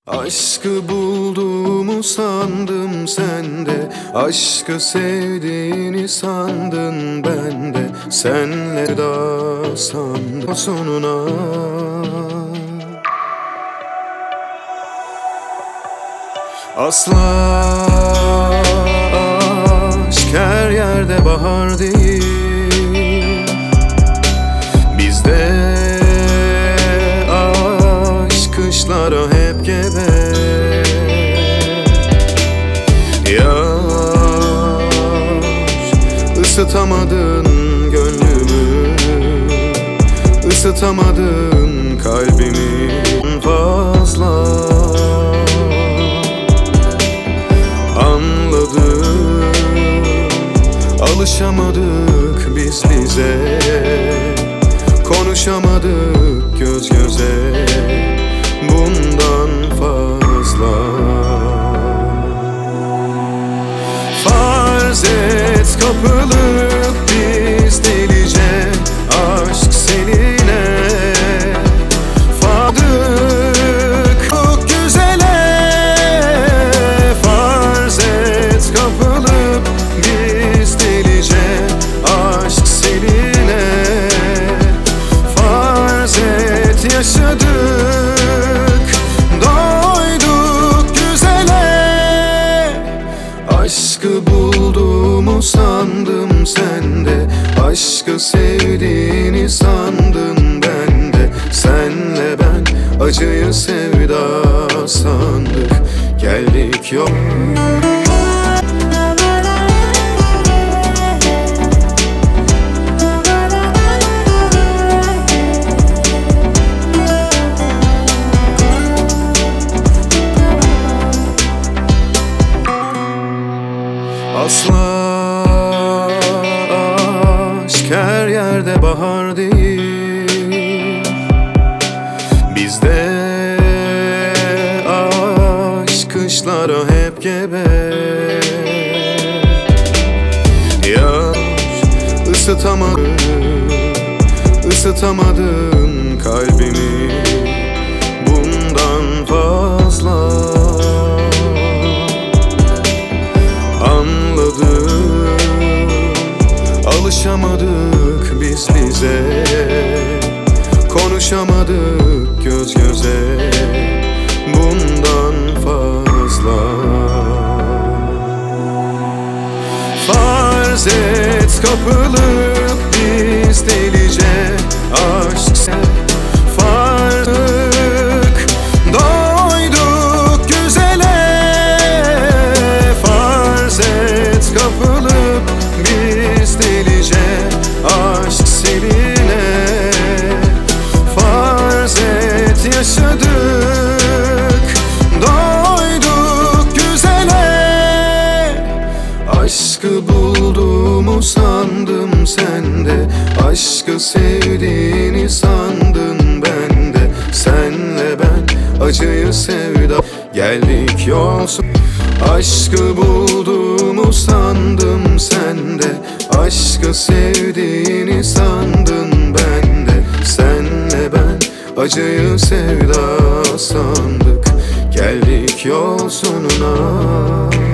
Aşkı bulduğumu sandım sende, aşkı sevdiğini sandın bende. Senle daha sandım sonuna. Asla aşk her yerde bahar değil. Bizde aşk kışlara hep gebe. Yar, ısıtamadın gönlümü, ısıtamadın kalbimi fazla. Anladım, alışamadık biz bize, konuşamadık göz göze bundan fazla. Farz et kapılıp biz delice aşk seninle. Fadık çok güzele. Farz et kapılıp biz delice aşk seninle. Farz et yaşadık, doyduk güzele. Aşkı bulduğumu sandım sende, aşkı sevdiğini sandın bende. Senle ben acıyı sevda sandık, geldik yol. Asla aşk her yerde bahar değil. Bizde aşk kışlara hep gebe. Yar, ısıtamadın kalbimi bundan fazla. Anladım, alışamadık biz bize, konuşamadık göz göze bundan fazla. Farz et kapılıp biz delice aşk sen. Fardık, doyduk güzele. Farz et kapılıp biz delice aşk seninle. Farz et yaşadık, doyduk güzele. Aşkı bulduğumu sandım sende, aşkı sevdiğini sandın bende. Senle ben acıyı sevda, geldik yolsuz. Aşkı bulduğumu sandım sende, aşkı sevdiğini sandın bende. Senle ben acıyı sevda sandık, geldik yol sonuna.